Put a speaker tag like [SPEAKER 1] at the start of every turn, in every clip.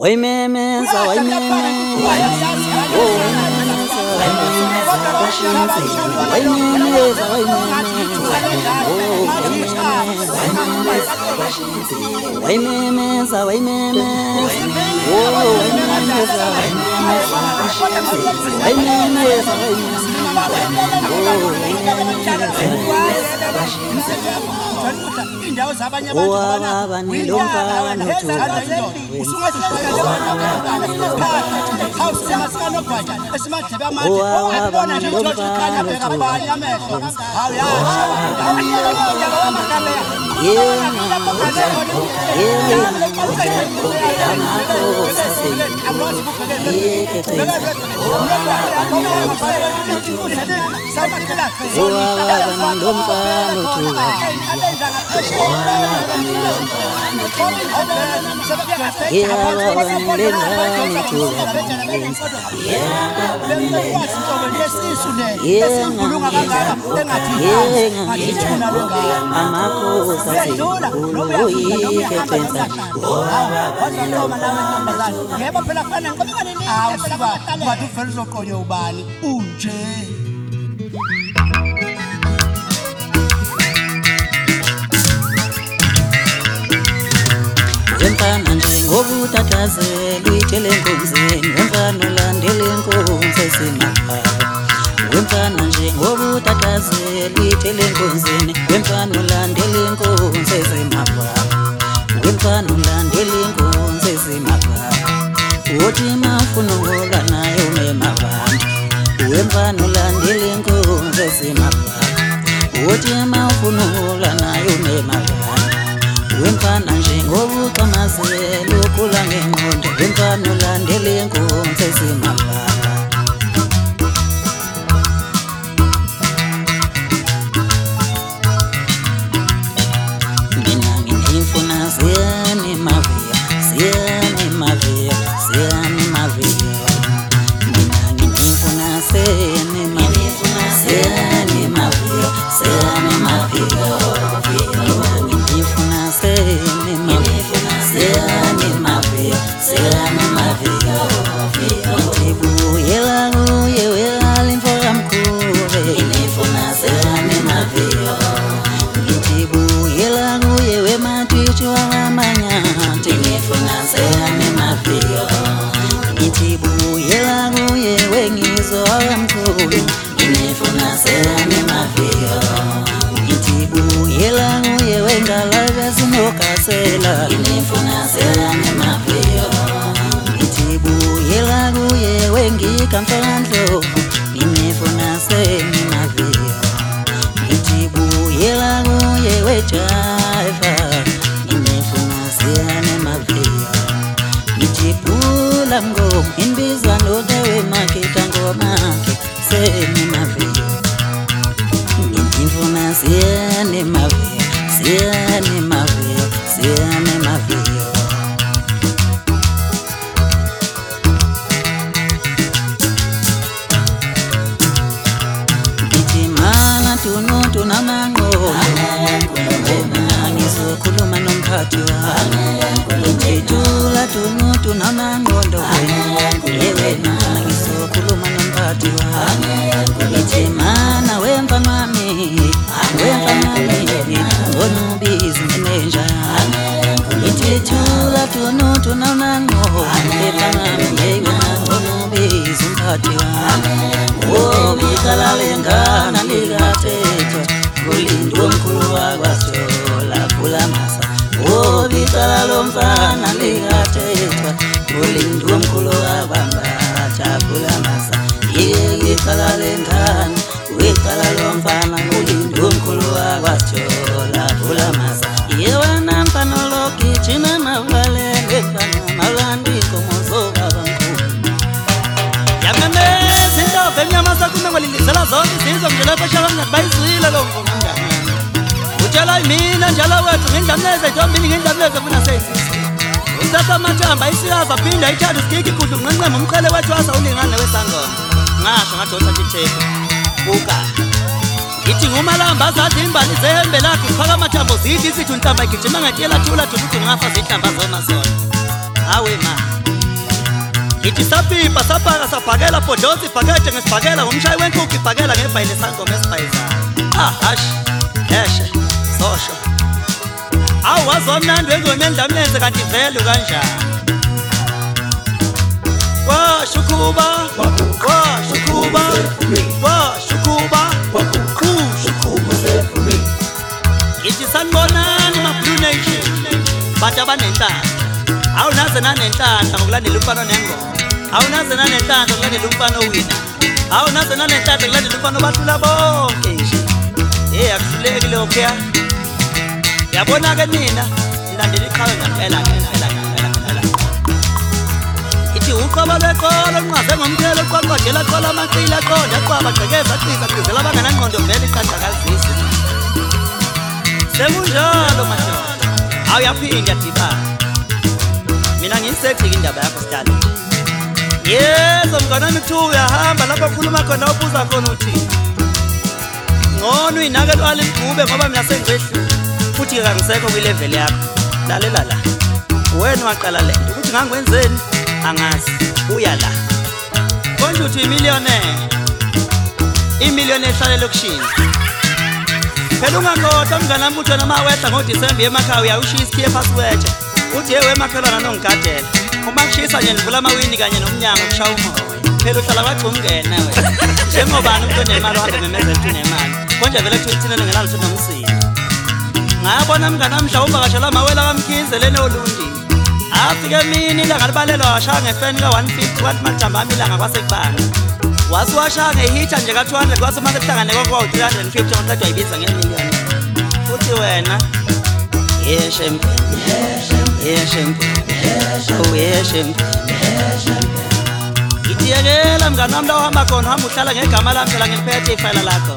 [SPEAKER 1] Waimemeza, waimemeza, waimemeza, waimemeza, Wemfana njengobutatazela uyithele enkonzeni, wemfana ulandela inkonzo esemakhaya. Wemfana njengobutatazela uyithele enkonzeni, wemfana ulandela inkonzo esemakhaya. Wemfana ulandela inkonzo esemakhaya. Uthi mafuna ngola nayo memavandi. Wemfana ulandela inkonzo esemakhaya. Uthi mafuna ngola nayo memavandi. Wemfana njengobuqamazela ukhula ngengqondo, wemfana ulandela inkonzo esemakhaya. Mina nginifuna siyani maviya, siyani maviya, siyani maviya. Mina nginifuna siyani maviya, siyani maviya, siyani maviya. Inifuna siyani maviyo, ngithibuyela kuye wengikamfandlo. Inifuna siyani maviyo, ngithibuyela kuye wejaiva. Inifuna siyani maviyo, ngithibula mngoma inbizwa nodewe makita ngomakhe siyani maviyo. Inifuna siyani maviyo, siyani maviyo, siyani maviyo. Ngitimana tunutu namangondo, ngizokhuluma nomphathi wami. Ngitula tunutu namangondo, yewena ngizokhuluma nomphathi wami. Ngitimana wemfana wami, wemfana wami, ngonubizi ngenenjani. Ngitula tunutu namangondo, wemfana wami, yewena ngonubizi umphathi wami. Bikala lengana ligatethwa, kulindwe omkhulu wakwaSithola Vulamasa. Bikala lomfana ligatethwa, kulindwe omkhulu wakwambatha Vulamasa. Bikala lengana, bikala lomfana, kulindwe omkhulu wakwaSithola Vulamasa. Yewena mfana lokithina mavalele mfana malandiko mozoka bankulu. Yamemeza indoda enyamasa kunengwalilizela zonke izizwe mjela kweshaka ngabayizwile lo mvumo mngani. Utshela mina njalo wethu ngendlamleze etombini ngendlamleze funa seyisisi. Usasa matamba isiyaza phinda ithathu isigigi kudlu nqenqema umqhele wethu asa ulingane wesangoma. Ngasho ngadosa ngithephe. Buka. Ngithi ngumalamba azathi imbali zehembe lakhe uphaka amathambo zithi sithi untamba igijima ngatiyela thula thuthi ngafa zihlamba zona zona. Hawe ma. Ithi sapipa sapaka saphakela bhodlozi ibhakede ngesibhakela ngomshayi wenkukhu ibhakela ngebhayile sangoma esibhayizayo. Hash eshe sosho awazomnandi wengoma endlamlenze kanti vele kanjani. Washukuba washukuba washukuba ushukuba. Ithi sanibonani ma Blue Nation bantu abanenhlamba. Awunaze nanenhlamba ngokulandela umfana nengoma. Awunaze nanenhlamba ngokulandela umfana owina. Awunaze nanenhlamba ngokulandela umfana obahlula bonke nje. Akuhluleki lokho ya. Yabona ke nina nilandela iqhawe ngempela. Ithi uqoba leqolo nqaze ngomthelo qoqodela qola amaqila qonda qwaba gqekeza qiza qizela abanganangqondo vele iqanda kazisi. Sekunjalo madoda. Awuyaphinda dibana. Mina ngisegcika indaba yakho sidala. Yezo mnganami kuthiwa uyahamba lapho khuluma khona ubuza khona uthi ngono inake lwala igube ngoba mina sengizehlu futhi kangisekho kwilevel yakho. Lalela la. Wena waqala lento ukuthi ngangiwenzeni angazi uya la. Konje uthi imiliyoni ehlale lokushini. Phela ungakhohlwa mnganami ukuthi wena mawehla ngoDisemba emakhaya uyawushisa isikhiye password. Uthi yewe emakhelwana nongigadela. Uma kushisa nje nivula amawini kanye nomnyango kushaya umoya. Phela uhlala kwagcumngena wena. Njengobani umuntu onemali uhambe memezela ukuthi unemali. Konje vele kuthi thina ngenalo ukuthi nomsini. Ngabona mnganami mhlawumbe akashela amawela kamkhizele neolundi. Afike mina ilanga libalelwa washaya ngefeni ka150 wathi majamba amilanga kwasekubanga. Wasiwashaya ngehitha nje ka200 kwase mase kuhlangane kwa350 ngoqedwa ibiza ngemiliyoni. Futhi wena yeshempe itiyekela mnganami la uhamba khona uhamba uhlala ngegama lami phela ngiliphethe ifayela lakho.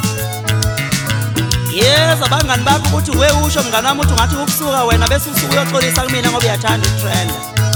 [SPEAKER 1] Yeza abangani bakho ukuthi we usho mnganami ukuthi ungathi ukusuka wena bese usuku uyoxolisa kumina ngoba uyathanda utrend.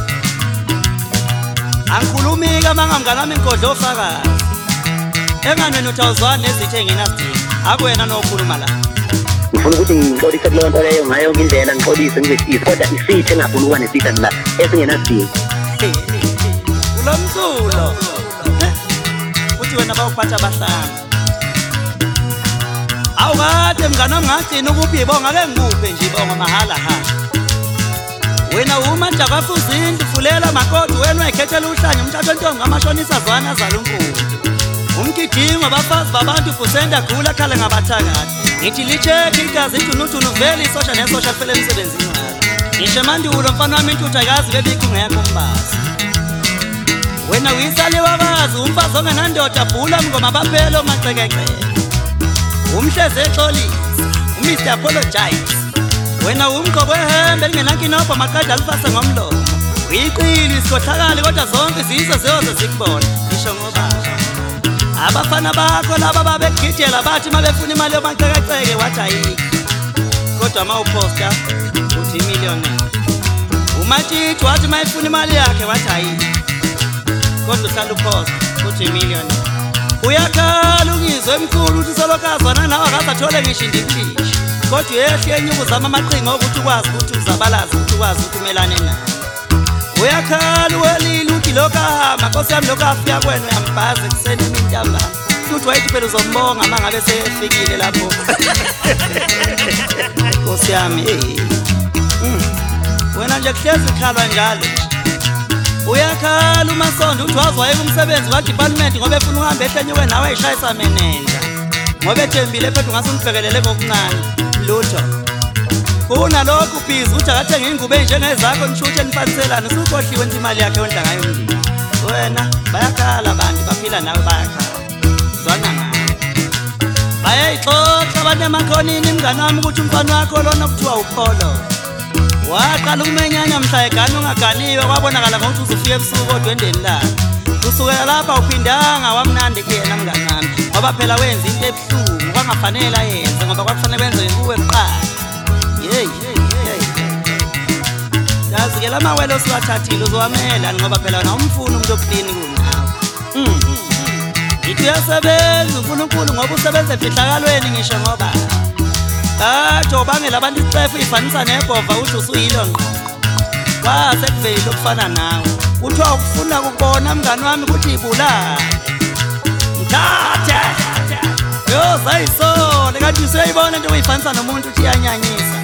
[SPEAKER 1] Angikhulumi ka mnganami inkodlo ofakazi. Enganweni uthawuzwana nezithe engenasidingo. Akuwena nokhuluma la.
[SPEAKER 2] Ngifuna ukuthi ngixolise kuleyo nto leyo ngayo yonke indlela ngixolise ngizesise kodwa isithe engafuna ukuba nesitha la esingenasidingo.
[SPEAKER 1] Kulo msulo futhi wena bawuphatha abahlanga. Awukade mnganami ngagcina ukuphi ibonga ke ngikuphe nje ibonga mahala ha. Wena uma nje akafuzindi fulela makoti wena uyikhethela uhlanye umthatho entombi ngamashonisa zwana azala unkulu. Umgidingo abafazi babantu fusenda gula khala ngabathakathi. Ngithi licheck igazi ithunutunu vele isosha nesosha phela emsebenzini walo. Ngisho mandulo mfana wami intuthu akazi bebikho ngekho umbazi. Wena uyisale wakazi umfazi ongenandoda bhula ngoma baphela omaqekeke. Umhleze exolisa, uMr Apologize. Wena umgqoko ehembe lingenankinopho maqeda alifase ngomlomo. Uyiqili isikhohlakali kodwa zonke izizo ziyoze zikubona. Ngisho ngoba abafana bakho laba babegidela bathi mabefuna imali yomaqekeke wathi ayikho. Kodwa mawuposta uthi imiliyoni. Umathithi wathi mayifuna imali yakhe wathi ayikho. Kodwa uhlala uposta uthi imiliyoni. Uyakhala ungizwe emkhulu uthi solokazana nawe akazathole ngisho indiklishi. Kodwa uyehle enyuku zama amaqhinga ukuthi ukwazi ukuthi uzabalaza ukuthi ukwazi ukuthi umelane naye. Uyakhala uwelile uthi lokahamba Nkosi yami lokafika kwena uyambhaza ekuseni imintamba. Futhi wayithi phela uzombonga mangabe sefikile lapho. Nkosi yami wena nje kuhlezi khala njalo. Uyakhala uMasondo uthi wazwaye kumsebenzi kaDepartment ngoba efuna uhambe ehlenyuke nawe ayishayisa menenja. Ngoba ethembile phela ungasungibhekelele ngokuncane lutho. Kunalokho ubhizi uthi akathenga ingubo enjengezakho nishuthe nifaniselane usukhohliwe nje imali yakhe ondla ngayo umndeni. Wena bayakhala abantu baphila nawe bayakhala. Zwana ngawe. Bayayixoxa abantu emakhonini imnganami ukuthi umfana wakho lona kuthiwa upholo. Waqala ukumenyanya mhla egana ungaganiwe kwabonakala ngokuthi uzofika ebusuku odwendeni la. Kusukela lapha uphindanga wamnandi kuyena mnganami. Ngoba phela wenza into ebuhlungu kwangafanele ayenze ngoba kwakufanele benze kuwe kuqala. Yazi ke lamawele osiwathathile uzowamela ngoba phela wena umfuna umuntu oklini kunawe. Ithi uyasebenza uNkulunkulu ngoba usebenza efihlakalweni ngisho ngoba ubangela abantu icefu ifanisa nebhova uthi usuyilo ngqo. Kwase kuvela okufana nawe. kuthiwa ukufuna ukubona mngani wami ukuthi ibulala mthathe yo sayisole kanti usuyayibona into oyifanisa nomuntu uthi iyanyanyisa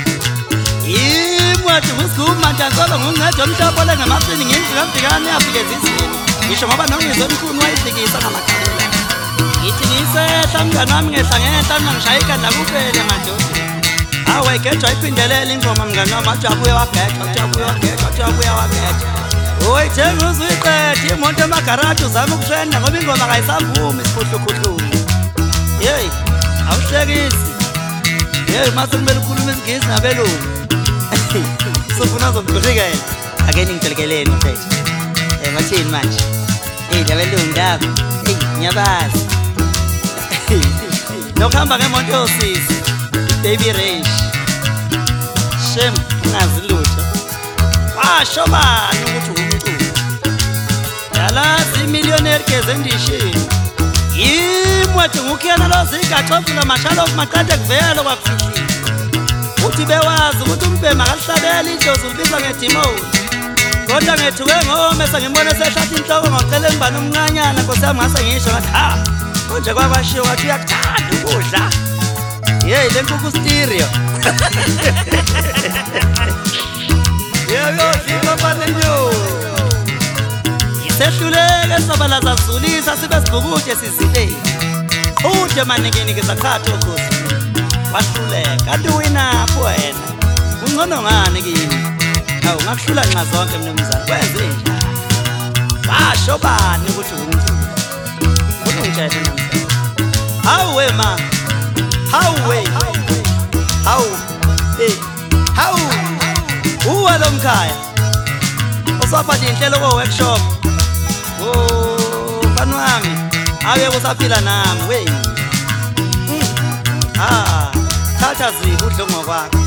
[SPEAKER 1] imwathi usiguma ntantsolo ngunqedwe mhlopho lengamasini ngendlikafikane yafikeza izini ngisho ngoba nongizomkhulu wayifikisa ngamakhalela ngithi ngisehla mngani wami ngehla ngenhla ngishayika ndakupele madoda awe gejwa iphindelela ingoma mngani wami athi abuye wagejwa oyi thenga uzuyiqede imoto emagaraji uzama ukushenda ngoba ingoma kayisavumi isiphuhlukhulukhulu yeyi awuhlekisi yeyi mase kumele ukhuluma isingisi nabelungu sofuna zomgqurikela ake ningitelekeleni mfethu ngathini manje labelungu lapho ngiyabazi nokuhamba ngemoto yosisi baby race shem ungazi lutho washobani ukuthi umculo yalazi imillionaire geze ndishini imwathi ngukhiyana lozigaxofula mashalofu maqade kuvela kwakufihlile uthi bewazi ukuthi umbhema akalihlabela idlozi ulibiza ngedimoni kodwa ngethuke ngomesa ngimbone sehlatha inhloko ngocela engibani omncanyana nkosi yami ngase ngisho ngathi ha konje kwakwashiwo wathi uyakuthanda ukudla yeyi le nkukhu stereo yeyodlikofanenyo isehluleke sabalaza zulisa sibe sibhukude sizileni ude maninginikeza qhatha okhosi wahluleka kanti winapho wena ungcono ngani kimi awu ngakuhlula nxa zonke mnumzana kwenze njani washo bani ukuthi umculo unongitshela namhlanje hawe ma hawe hawu uwa lo mkhaya usaphatha inhlelo ko workshop mfana wami awe usaphila nami we thatha zibi udlongo kwakho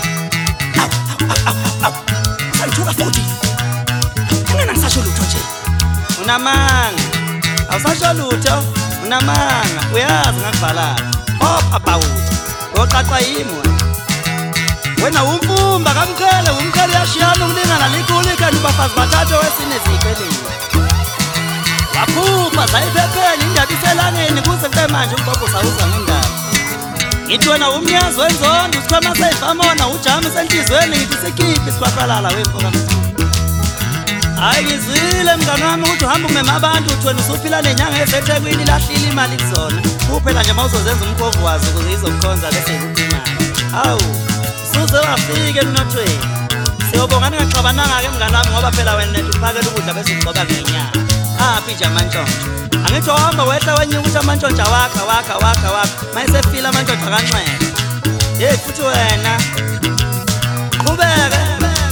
[SPEAKER 1] sayithuka futhi ungena ngisasho lutho nje unamanga awusasho lutho unamanga uyazi ngakubhalala abawuthi oqaqa yimo wena umfumba kamqhele umqhele yashiyana ukulingana likhulu kanti bafazi bathathu wesine ziqelile waphupha zayiphephela indaba iselangeni kuze kube manje umbhobho sawuza ngendaba ngithi wena umnyazi wenzondo usikhwama seyifamona ujami senhlizweni ngithi sikhiphi sikwaqalala wemfoka mthulu hayi ngizwile mngani wami ukuthi uhamba umema abantu uthi wena usuphila nenyanga ezethekwini lahlile imali kuzona kuphela nje mawuzozenza umkhovu wazi ukuze izokukhonza bese ikuphi imali hawu suze wafike emnothweni siyobonga ningaxabananga-ke mngani wami ngoba phela wena nethu uphakela ukudla bese ugcoba ngenyanga aphi nje amantshontsho angithi wahamba wehla wenyuka ukuthi amantshontsho wakha mayesefile amantshontsho akancela yeyi futhi wena qhubeke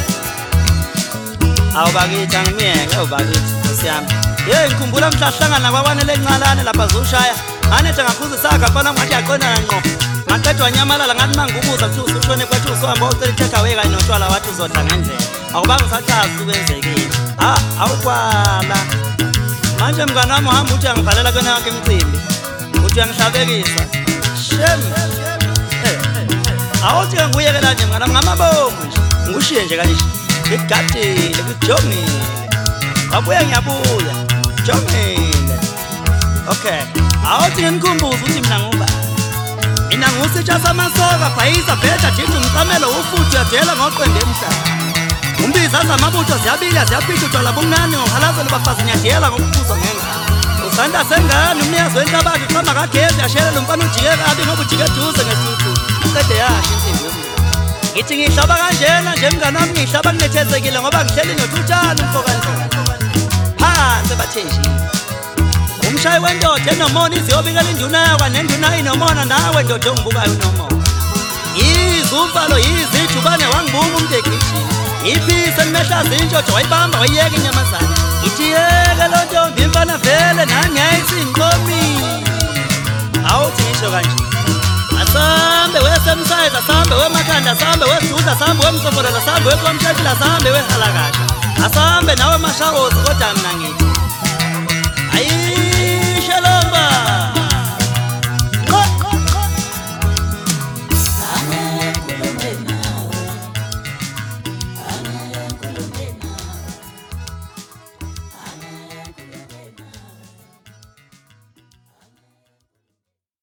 [SPEAKER 1] awubakithi angimiyeke awubakithi nkosi yami yeyi ngikhumbula mhla hlangana kwakwanele enqalane lapha zushaya anethe ngakhuza isakha fana ngathi yaqonana ngqo ngaqedwa nyamalala ngathi mangubuza kuthi usushone kwethu usuhamba ucela i-take away kanye notshwala wathi uzodla ngendlela akubanga usachazi ukwenzekile awukwala manje mngani wami uhamba uthi uyangibhalela kwena yakho imicimbi uthi uyangihlabekisa shem awuthi-ke nguyekela nje mngani wami ngamabomu nje ngushiye nje kanje ngikugadile ngikujongile wabuya ngiyabuya jongile okay awuthi nginikhumbuza ukuthi mina ngubani mina ngusitsha samasoka bhayisa bheda jithi umcamelo ufuthi uyadela ngoqwende emhlaba umbiza zamabutho ziyabila ziyaphitha utshwala bumnani ngohalazela bafazi ngiyadela ngokubuzwa ngengane usanda sengane umnikazi wenhlabathi uqamba kagezi yashelela umfana ujike kabi ngoba ujike eduze ngesithu uqede yasho insimbi yomuntu ngithi ngihlaba kanjena nje mngani wami ngihlaba kunethezekile ngoba ngihleli nothutshana umfokanhloko phansi bathenjile umshayi wendoda enomona iziyobikela induna yakwa nenduna inomona nawe ndoda ongibukayo unomona izumfalo yizijubane wangibuka umntekishini iphisa nimehla zintshotsho wayibamba wayiyeka inyamazana ithi yeke lo ntombi imfana vele nangiyayisingqomile awuthi ngisho kanje asambe wesemsayizi asambe wemakhanda asambe wesiduza asambe wemsofolela asambe wekwamshakila asambe wehalakasha asambe nawe mashawozi kodwa mina ngithi